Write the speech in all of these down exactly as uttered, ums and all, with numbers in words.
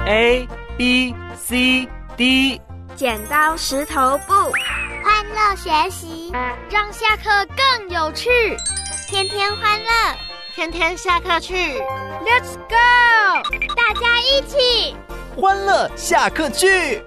A B C D， 剪刀石头布， 欢乐学习， 让下课更有趣， 天天欢乐， 天天下课去 Let's go， 大家一起欢乐下课去，耶！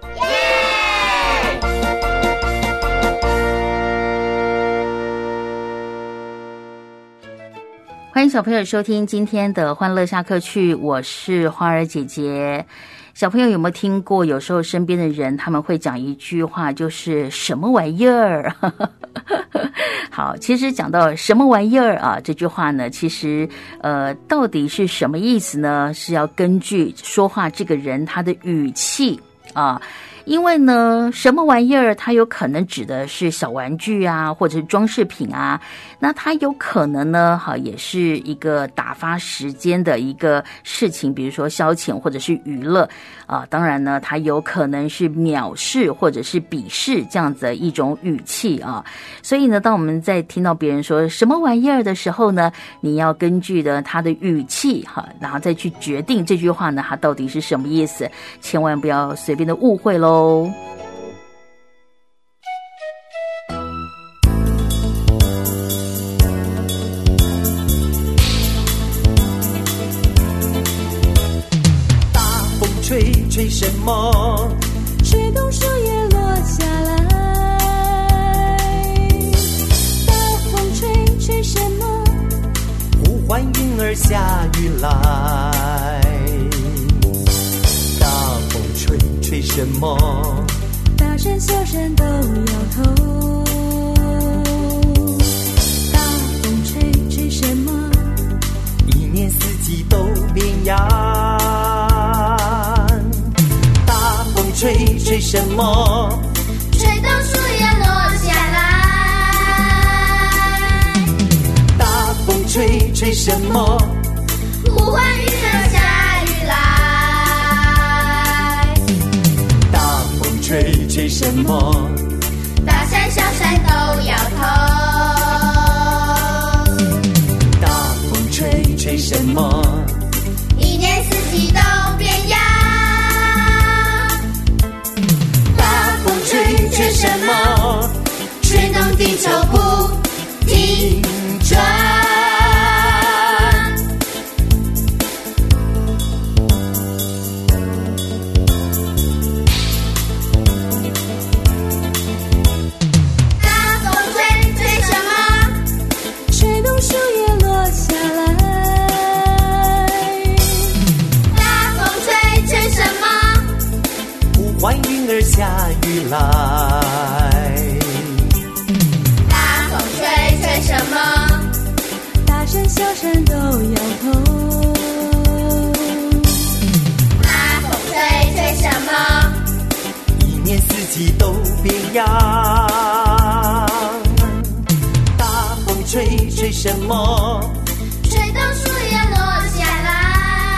欢迎小朋友收听今天的欢乐下课去，我是花儿姐姐。小朋友有没有听过，有时候身边的人他们会讲一句话，就是什么玩意儿好，其实讲到什么玩意儿啊这句话呢，其实呃到底是什么意思呢，是要根据说话这个人他的语气啊，因为呢什么玩意儿它有可能指的是小玩具啊，或者是装饰品啊，那它有可能呢好也是一个打发时间的一个事情，比如说消遣或者是娱乐啊，当然呢它有可能是藐视或者是鄙视这样子的一种语气啊。所以呢当我们在听到别人说什么玩意儿的时候呢，你要根据的他的语气哈，然后再去决定这句话呢它到底是什么意思，千万不要随便的误会咯。 大风吹吹什么？ 吹动树叶落下来。大风吹吹什么？ 呼唤云儿下雨来。吹什么？ 大声小声都摇头。大风吹吹什么？ 一年四季都变样。大风吹吹什么？ 吹动树叶落下来。 大风吹吹什么？ 呼唤云儿下雨来。 吹吹什么？ 大山小山都摇头。 大风吹吹什么？ 一年四季都变样。 大风吹吹什么？ 吹动地球不停转。 欢云儿下雨来。 大风吹吹什么？ 大声小声都摇头。 大风吹吹什么？ 一年四季都变样。大风吹吹什么？ 吹动树叶落下来。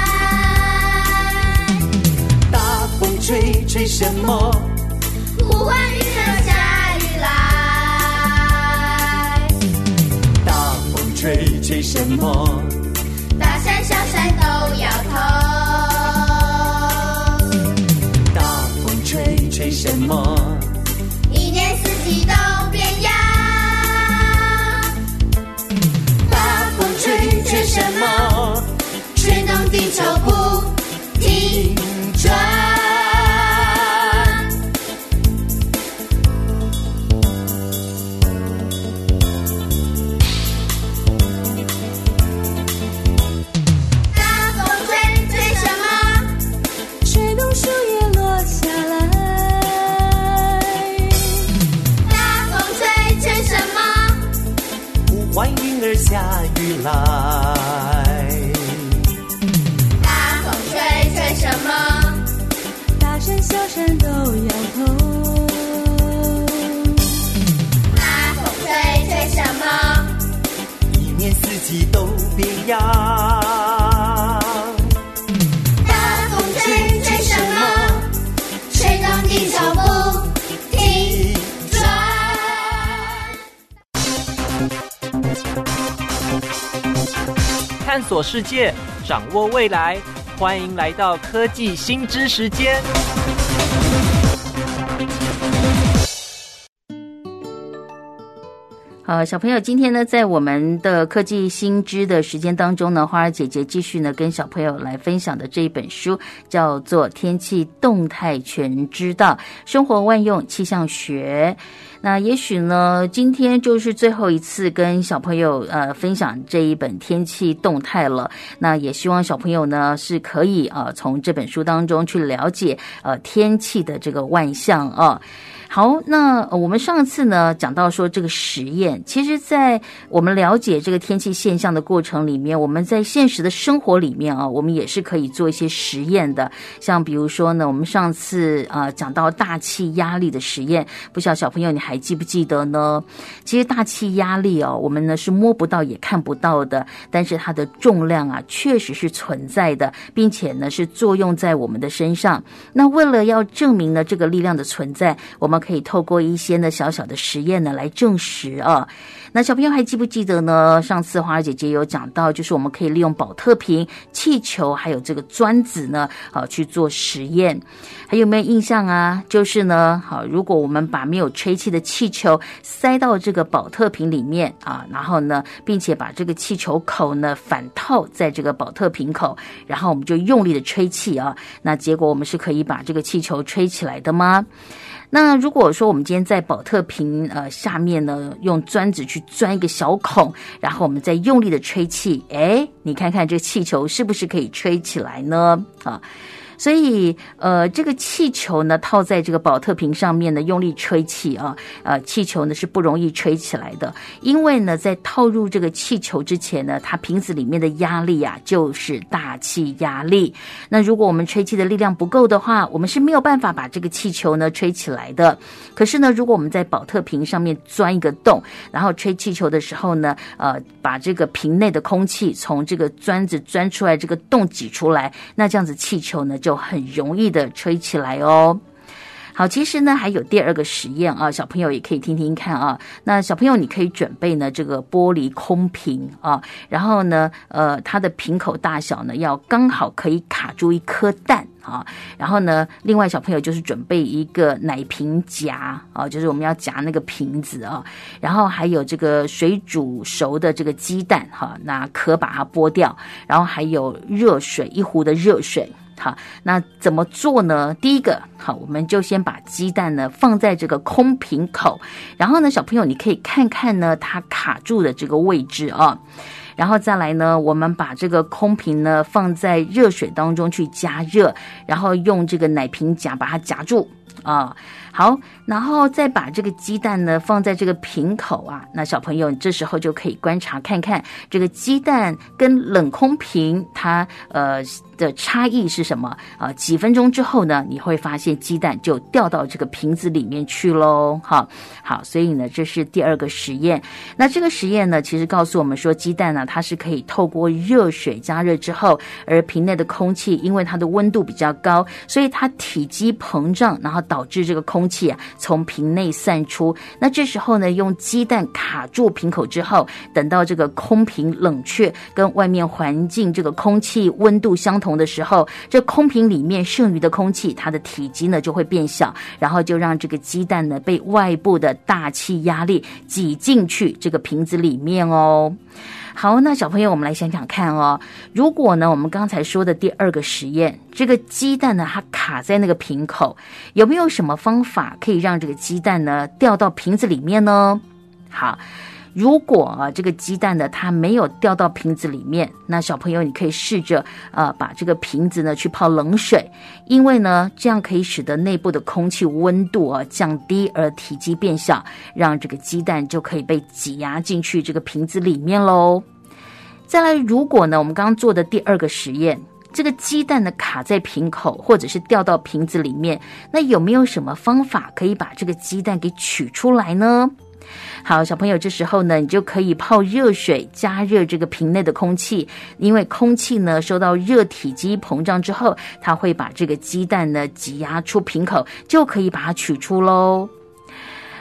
大风吹吹什么？ 呼唤云儿下雨来。 大风吹吹什么？ 大山小山都摇头。 大风吹吹什么？ 一年四季都变样。 大风吹吹什么？ 吹动地球不停转。 欢云儿下雨来。 大风吹吹什么？ 大声小声都摇头。 大风吹吹什么？ 一年四季都变样。 大风吹吹什么？吹动地球不停转。 探索世界，掌握未来， 欢迎来到科技新知时间。 好，小朋友，今天呢，在我们的科技新知的时间当中呢，花儿姐姐继续呢跟小朋友来分享的这一本书叫做《天气动态全知道：生活万用气象学》。那也许呢，今天就是最后一次跟小朋友呃分享这一本天气动态了。那也希望小朋友呢是可以呃从这本书当中去了解呃天气的这个万象啊。好，那我们上次呢讲到说这个实验，其实在我们了解这个天气现象的过程里面，我们在现实的生活里面啊，我们也是可以做一些实验的。像比如说呢，我们上次呃讲到大气压力的实验，不晓得小朋友你还记不记得呢？其实大气压力哦，我们呢是摸不到也看不到的，但是它的重量啊确实是存在的，并且呢是作用在我们的身上。那为了要证明呢这个力量的存在，我们可以透过一些呢小小的实验呢来证实啊。那小朋友还记不记得呢？上次花儿姐姐有讲到，就是我们可以利用保特瓶、气球还有这个钻子呢，啊去做实验。还有没有印象啊？就是呢，好，如果我们把没有吹气的气球塞到这个保特瓶里面啊，然后呢，并且把这个气球口呢反套在这个保特瓶口，然后我们就用力的吹气啊，那结果我们是可以把这个气球吹起来的吗？那如果说我们今天在保特瓶呃下面呢，用钻子去钻一个小孔，然后我们再用力的吹气，诶，你看看这气球是不是可以吹起来呢？啊。所以呃这个气球呢套在这个保特瓶上面呢，用力吹气啊，呃气球呢是不容易吹起来的，因为呢在套入这个气球之前呢，它瓶子里面的压力啊就是大气压力。那如果我们吹气的力量不够的话，我们是没有办法把这个气球呢吹起来的。可是呢，如果我们在保特瓶上面钻一个洞，然后吹气球的时候呢，呃把这个瓶内的空气从这个钻子钻出来这个洞挤出来，那这样子气球呢就很容易的吹起来哦。好，其实呢还有第二个实验啊，小朋友也可以听听看啊。那小朋友你可以准备呢这个玻璃空瓶啊，然后呢呃它的瓶口大小呢要刚好可以卡住一颗蛋啊，然后呢另外小朋友就是准备一个奶瓶夹啊，就是我们要夹那个瓶子啊，然后还有这个水煮熟的这个鸡蛋哈，那壳把它剥掉，然后还有热水，一壶的热水。好，那怎么做呢？第一个，好，我们就先把鸡蛋呢放在这个空瓶口，然后呢，小朋友你可以看看呢它卡住的这个位置啊，然后再来呢，我们把这个空瓶呢放在热水当中去加热，然后用这个奶瓶夹把它夹住啊。好，然后再把这个鸡蛋呢放在这个瓶口啊，那小朋友你这时候就可以观察看看这个鸡蛋跟冷空瓶它呃的差异是什么啊、呃？几分钟之后呢，你会发现鸡蛋就掉到这个瓶子里面去喽。好，好，所以呢，这是第二个实验。那这个实验呢，其实告诉我们说，鸡蛋呢，它是可以透过热水加热之后，而瓶内的空气因为它的温度比较高，所以它体积膨胀，然后导致这个空气啊从瓶内散出。那这时候呢，用鸡蛋卡住瓶口之后，等到这个空瓶冷却，跟外面环境这个空气温度相同的时候，这空瓶里面剩余的空气，它的体积呢就会变小，然后就让这个鸡蛋呢被外部的大气压力挤进去这个瓶子里面哦。好，那小朋友我们来想想看哦，如果呢我们刚才说的第二个实验，这个鸡蛋呢它卡在那个瓶口，有没有什么方法可以让这个鸡蛋呢掉到瓶子里面呢？好，如果啊这个鸡蛋呢它没有掉到瓶子里面，那小朋友你可以试着呃把这个瓶子呢去泡冷水，因为呢这样可以使得内部的空气温度啊降低，而体积变小，让这个鸡蛋就可以被挤压进去这个瓶子里面咯。再来，如果呢我们刚刚做的第二个实验，这个鸡蛋呢卡在瓶口或者是掉到瓶子里面，那有没有什么方法可以把这个鸡蛋给取出来呢？好，小朋友，这时候呢你就可以泡热水加热这个瓶内的空气，因为空气呢受到热体积膨胀之后，它会把这个鸡蛋呢挤压出瓶口，就可以把它取出咯。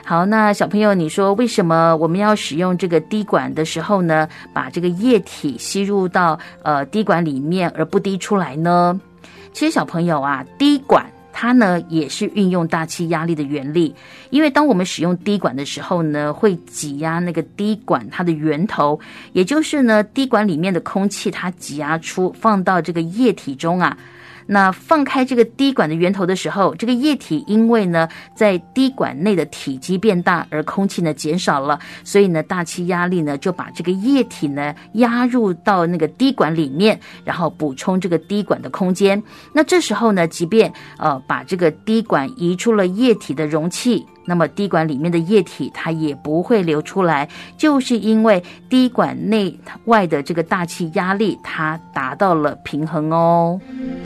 好，那小朋友，你说为什么我们要使用这个滴管的时候呢，把这个液体吸入到呃滴管里面而不滴出来呢？其实小朋友啊，滴管它呢也是运用大气压力的原理，因为当我们使用滴管的时候呢，会挤压那个滴管它的源头，也就是呢滴管里面的空气它挤压出放到这个液体中啊。那放开这个滴管的源头的时候，这个液体因为呢在滴管内的体积变大，而空气呢减少了，所以呢大气压力呢就把这个液体呢压入到那个滴管里面，然后补充这个滴管的空间。那这时候呢，即便呃把这个滴管移出了液体的容器，那么滴管里面的液体它也不会流出来，就是因为滴管内外的这个大气压力它达到了平衡哦。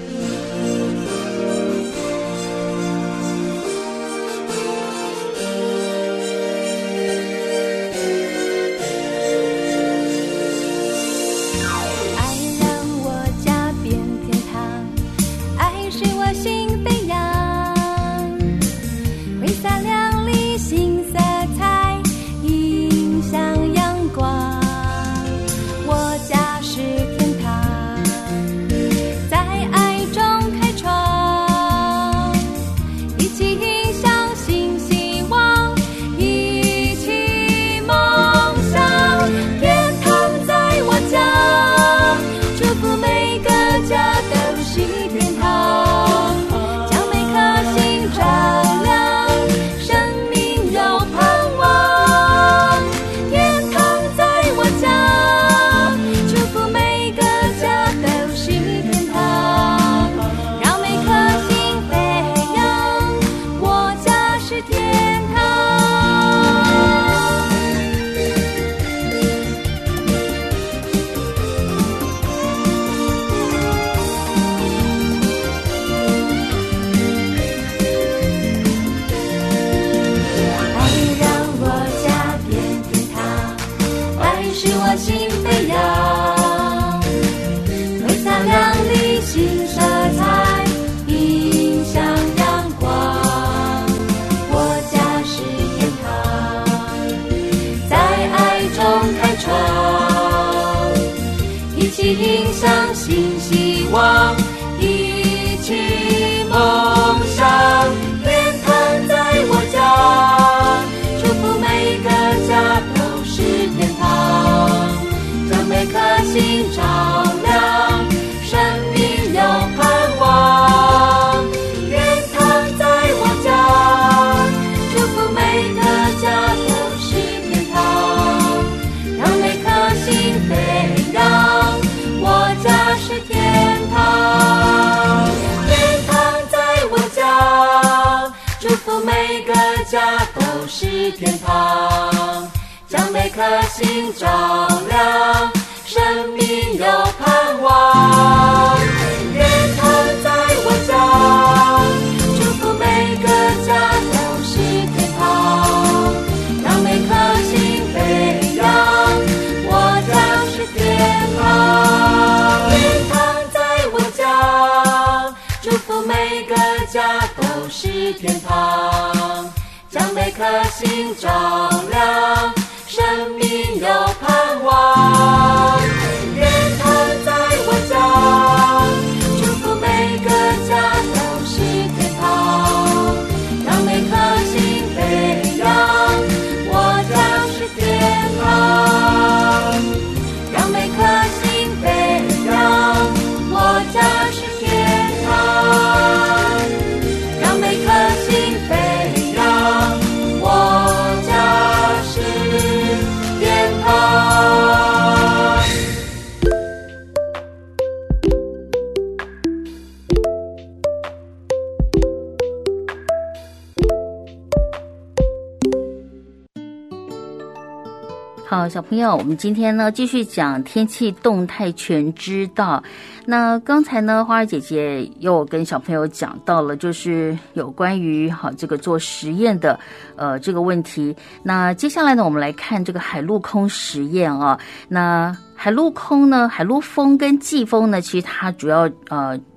迎向新希望，一起梦想。天堂在我家，祝福每个家都是天堂，将每颗心照亮，生命有盼望。天堂在我家，祝福每个家都是天堂，让每颗心飞扬。我家是天堂，天堂在我家，祝福每个家都是天堂，将每颗心照亮，生命有盼望。天堂在我家，祝福每个家都是天堂，让每颗心飞扬。我家是天堂，天堂在我家，祝福每个家都是天堂，将每颗心照亮，生命有盼望。天堂在我家，祝福每个家都是天堂，让每颗心飞扬。我家是天堂，让每颗心飞扬。我家是天堂，让每颗心飞扬。我家是天堂。 好，小朋友，我们今天呢继续讲天气动态全知道。那刚才呢，花儿姐姐又跟小朋友讲到了，就是有关于好这个做实验的呃这个问题。那接下来呢，我们来看这个海陆空实验啊。那海陆空呢，海陆风跟季风呢，其实它主要呃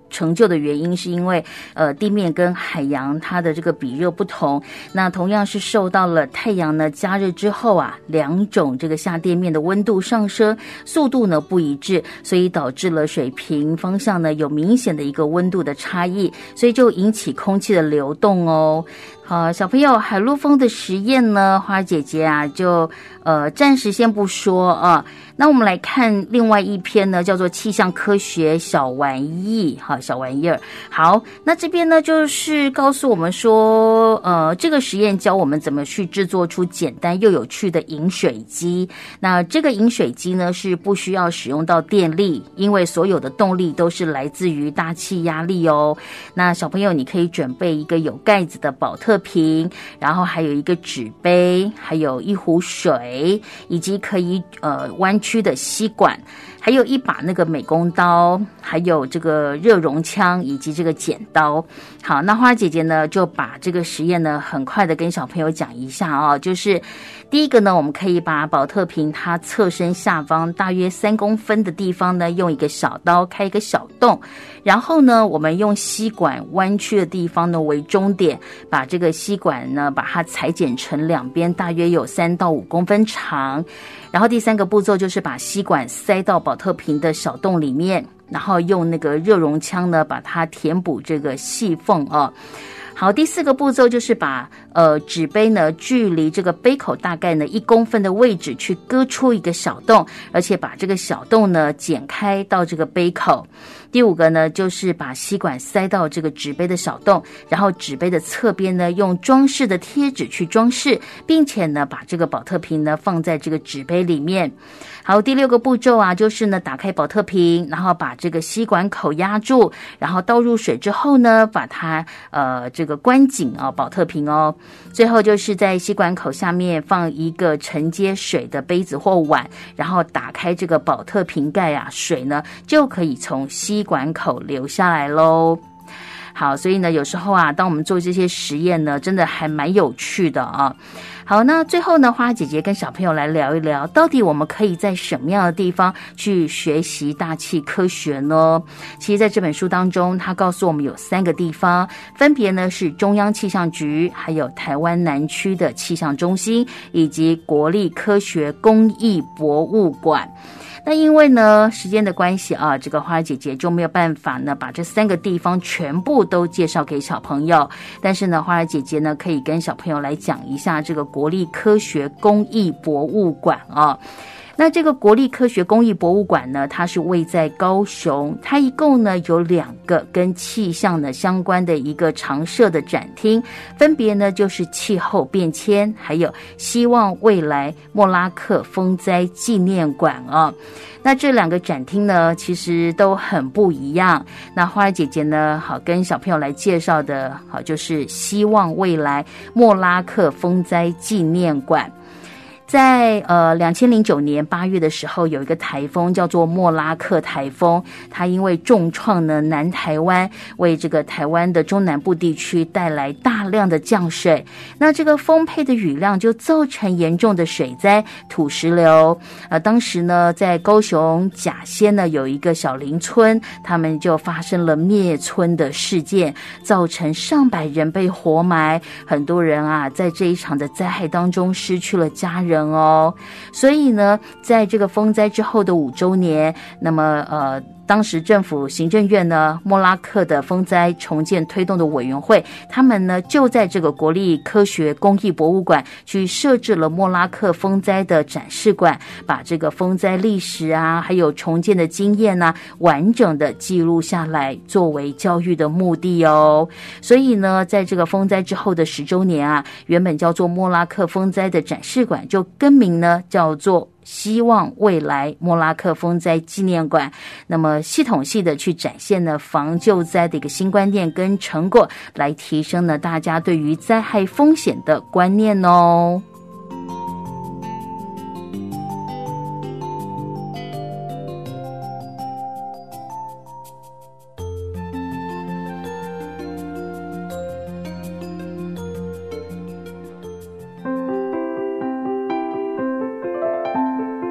成就的原因是因为呃地面跟海洋它的这个比热不同，那同样是受到了太阳呢加热之后啊，两种这个下垫面的温度上升速度呢不一致，所以导致了水平方向呢有明显的一个温度的差异，所以就引起空气的流动哦。好，小朋友，海陆丰的实验呢，花姐姐啊就呃暂时先不说啊。那我们来看另外一篇呢，叫做气象科学小玩意，好，小玩意儿。好，那这边呢就是告诉我们说，呃，这个实验教我们怎么去制作出简单又有趣的饮水机。那这个饮水机呢是不需要使用到电力，因为所有的动力都是来自于大气压力哦。那小朋友，你可以准备一个有盖子的保特瓶，然后还有一个纸杯，还有一壶水，以及可以呃弯曲的吸管，还有一把那个美工刀，还有这个热熔枪以及这个剪刀。好，那花姐姐呢就把这个实验呢很快的跟小朋友讲一下哦。就是第一个呢，我们可以把保特瓶它侧身下方大约三公分的地方呢，用一个小刀开一个小洞，然后呢我们用吸管弯曲的地方呢为终点，把这个吸管呢把它裁剪成两边大约有三到五公分长。然后第三个步骤就是把吸管塞到保特瓶的小洞里面，然后用那个热熔枪呢把它填补这个细缝哦。好，第四个步骤就是把呃纸杯呢距离这个杯口大概呢一公分的位置去割出一个小洞，而且把这个小洞呢剪开到这个杯口。第五个呢就是把吸管塞到这个纸杯的小洞，然后纸杯的侧边呢用装饰的贴纸去装饰，并且呢把这个保特瓶呢放在这个纸杯里面。好，第六个步骤啊就是呢打开保特瓶，然后把这个吸管口压住，然后倒入水之后呢把它呃这个关紧啊保特瓶哦。最后就是在吸管口下面放一个承接水的杯子或碗，然后打开这个保特瓶盖啊，水呢就可以从吸管口流下来咯。好，所以呢有时候啊当我们做这些实验呢真的还蛮有趣的啊。好，那最后呢花姐姐跟小朋友来聊一聊，到底我们可以在什么样的地方去学习大气科学呢？其实在这本书当中它告诉我们有三个地方，分别呢是中央气象局，还有台湾南区的气象中心，以及国立科学工艺博物馆。那因为呢时间的关系啊，这个花姐姐就没有办法呢把这三个地方全部都介绍给小朋友，但是呢花儿姐姐呢可以跟小朋友来讲一下这个国立科学工艺博物馆啊。那这个国立科学工艺博物馆呢，它是位在高雄，它一共呢有两个跟气象呢相关的一个常设的展厅，分别呢就是气候变迁，还有希望未来莫拉克风灾纪念馆啊。那这两个展厅呢其实都很不一样，那花儿姐姐呢好跟小朋友来介绍的好就是希望未来莫拉克风灾纪念馆。在呃两千零九年八月的时候，有一个台风叫做莫拉克台风，它因为重创呢南台湾，为这个台湾的中南部地区带来大量的降水。那这个丰沛的雨量就造成严重的水灾、土石流。呃，当时呢，在高雄甲仙呢有一个小林村，他们就发生了灭村的事件，造成上百人被活埋，很多人啊在这一场的灾害当中失去了家人。哦，所以呢，在这个风灾之后的五周年，那么呃。当时政府行政院呢，莫拉克的风灾重建推动的委员会，他们呢就在这个国立科学工艺博物馆去设置了莫拉克风灾的展示馆，把这个风灾历史啊，还有重建的经验啊，完整的记录下来，作为教育的目的哦。所以呢，在这个风灾之后的十周年啊，原本叫做莫拉克风灾的展示馆就更名呢叫做希望未来莫拉克风灾纪念馆，那么系统性的去展现呢防救灾的一个新观念跟成果，来提升呢大家对于灾害风险的观念哦。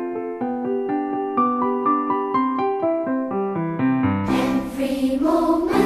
Every moment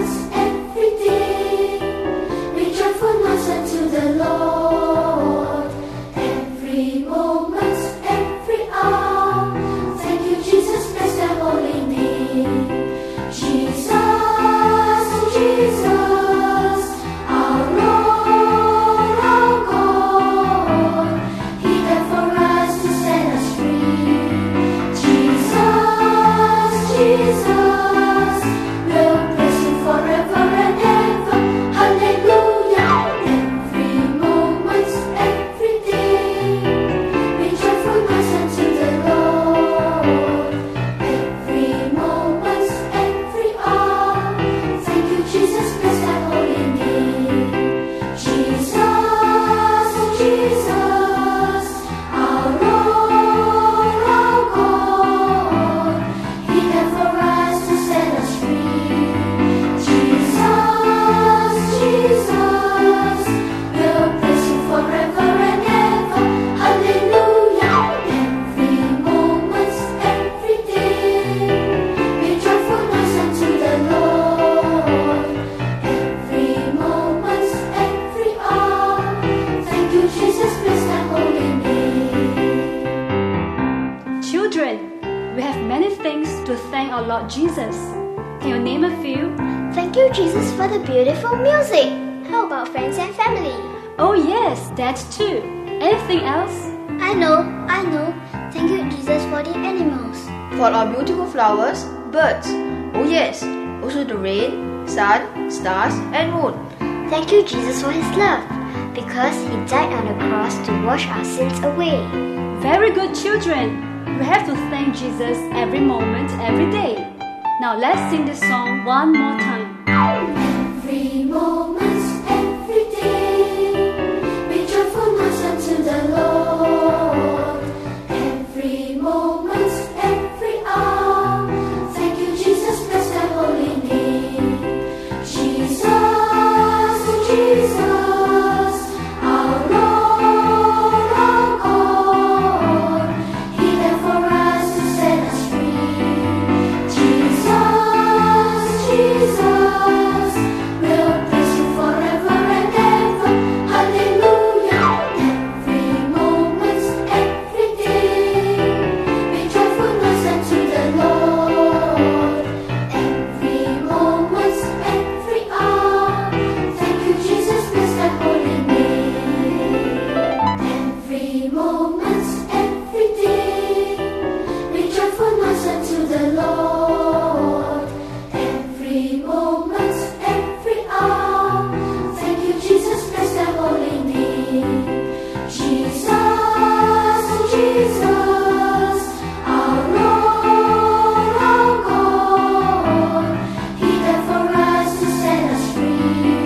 Lord Jesus. Can you name a few? Thank you, Jesus, for the beautiful music. How about friends and family? Oh yes, that too. Anything else? I know, I know. Thank you, Jesus, for the animals. For our beautiful flowers, birds. Oh yes, also the rain, sun, stars, and moon. Thank you, Jesus, for his love, because he died on the cross to wash our sins away. Very good, children. We have to thank Jesus every moment, every day. Now let's sing this song one more time. Every moment, every day, be joyful, noise unto the Lord. Every moment, every hour, thank you, Jesus, bless thy holy name. Jesus, oh Jesus, our Lord, our God, he died for us to set us free. Jesus, Jesus, we'll praise you forever and ever. Hallelujah. Every moment, every day, be joyful, noise unto the Lord. Every moment, every hour, thank you, Jesus, bless thy holy name. Every moment, every day, be joyful, noise unto the Lord. Every moment, every hour, thank you, Jesus, bless thy holy name. Jesus, oh Jesus, our Lord, our God, he died for us to set us free.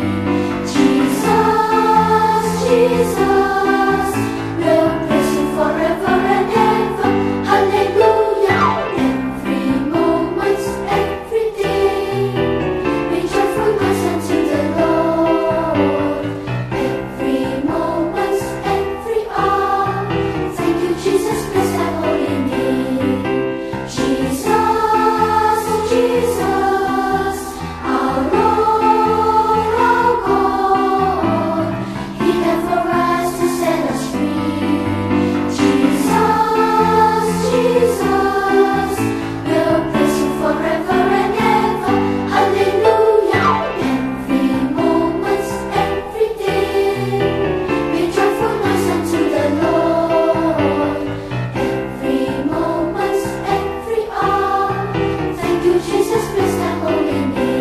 Jesus, Jesus, we'll praise you forever and ever. Hallelujah. Every moment, every day, be joyful, noise unto the Lord. Every moment, every hour, thank you, Jesus, bless thy holy name. Jesus, oh Jesus, our Lord, our God, he died for us to set us free. Jesus, Jesus, we'll praise you forever and ever. Hallelujah. Every moment, every day, be joyful, noise unto the Lord. Every moment, every hour, thank you, Jesus, bless thy holy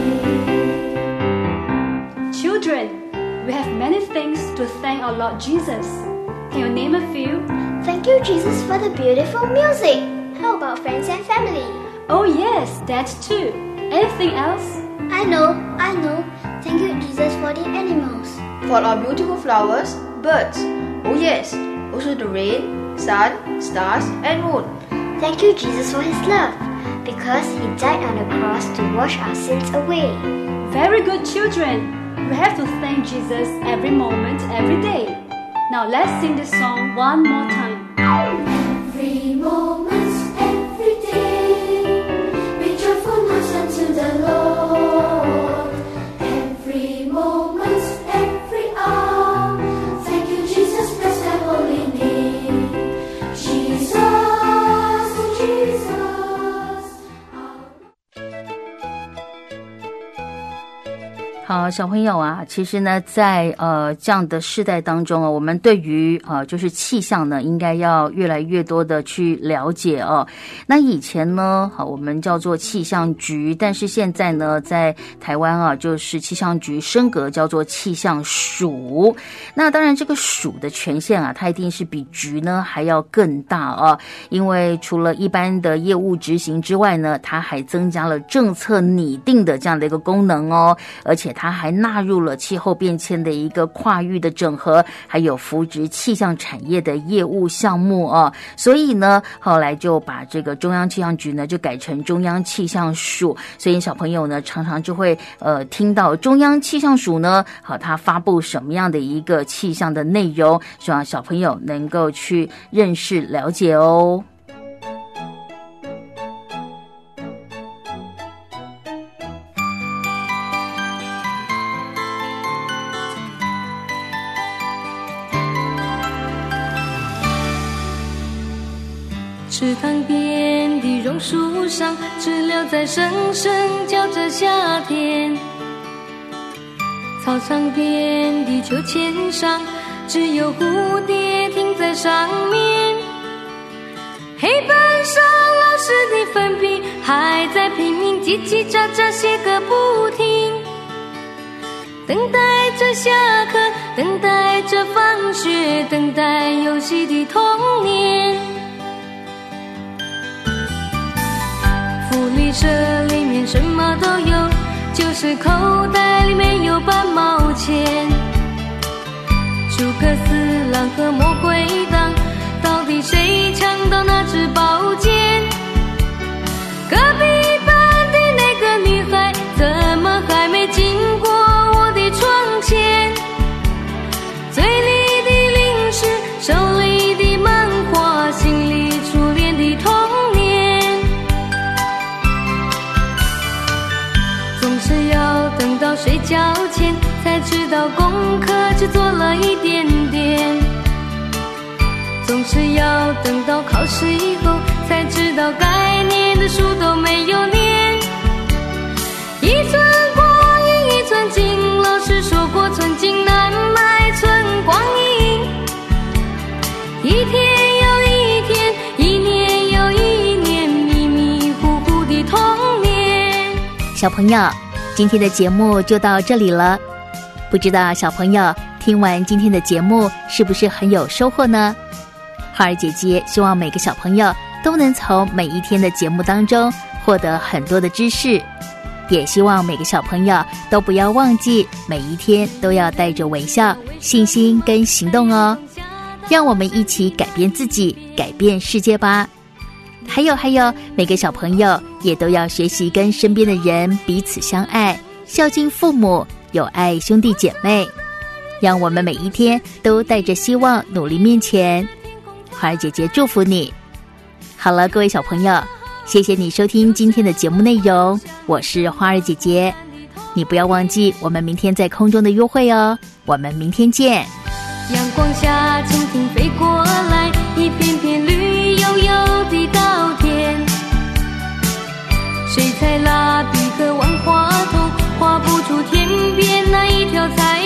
name. Children, we have many things to thank our Lord Jesus. Can you name a few? Thank you, Jesus, for the beautiful music. How about friends and family? Oh yes, that too. Anything else? I know, I know. Thank you, Jesus, for the animals. For our beautiful flowers, birds. Oh yes, also the rain, sun, stars, and moon. Thank you, Jesus, for his love, because he died on the cross to wash our sins away. Very good, children. We have to thank Jesus every moment, every day. Now let's sing this song one more time. Every moment, every day, be joyful, noise unto the Lord. Every moment, every hour, thank you, Jesus, bless thy holy name. Jesus, oh Jesus, our 好，小朋友啊，其实呢，在呃这样的世代当中啊，我们对于呃就是气象呢，应该要越来越多的去了解哦。那以前呢，好，我们叫做气象局，但是现在呢，在台湾啊，就是气象局升格叫做气象署。那当然，这个署的权限啊，它一定是比局呢还要更大啊，因为除了一般的业务执行之外呢，它还增加了政策拟定的这样的一个功能哦，而且它还纳入了气候变迁的一个跨域的整合，还有扶植气象产业的业务项目哦。所以呢，后来就把这个中央气象局呢就改成中央气象署。所以小朋友呢常常就会呃听到中央气象署呢，好，它发布什么样的一个气象的内容，希望小朋友能够去认识了解哦。 池塘边的榕榕树上，知了在声声叫着夏天。草场边的秋千上，只有蝴蝶停在上面。黑板上老师的粉笔还在拼命叽叽喳喳写个不停，等待着下课，等待着放学，等待游戏的童年。福利社里面什么都有，就是口袋里面有半毛钱。诸葛四郎和魔鬼党，到底谁抢到那支宝剑？隔壁班的那个女孩怎么还没经过我的窗前？嘴里的零食，手里的漫画，心里初恋的童年。总是要等到睡觉前才知道功课只做了一点点，总是要等到考试以后才知道该念的书都没有念。一寸光阴一寸金，老师说过寸金难买寸光阴。一天又一天，一年又一年，迷迷糊糊的童年。 小朋友，今天的节目就到这里了。不知道小朋友听完今天的节目是不是很有收获呢？花儿姐姐希望每个小朋友都能从每一天的节目当中获得很多的知识，也希望每个小朋友都不要忘记每一天都要带着微笑、信心跟行动哦。让我们一起改变自己，改变世界吧。还有还有，每个小朋友也都要学习跟身边的人彼此相爱，孝敬父母，友爱兄弟姐妹。让我们每一天都带着希望努力面前。花儿姐姐祝福你。好了，各位小朋友，谢谢你收听今天的节目内容，我是花儿姐姐。你不要忘记我们明天在空中的约会哦，我们明天见。 阳光下蜻蜓飞过来，一片片绿油油的稻田。水彩蜡笔和万花筒画不出天边那一条彩